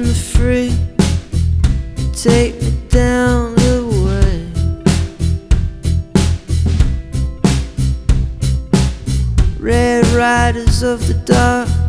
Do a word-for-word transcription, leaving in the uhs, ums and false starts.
from the free, take me down the way. Red riders of the dark,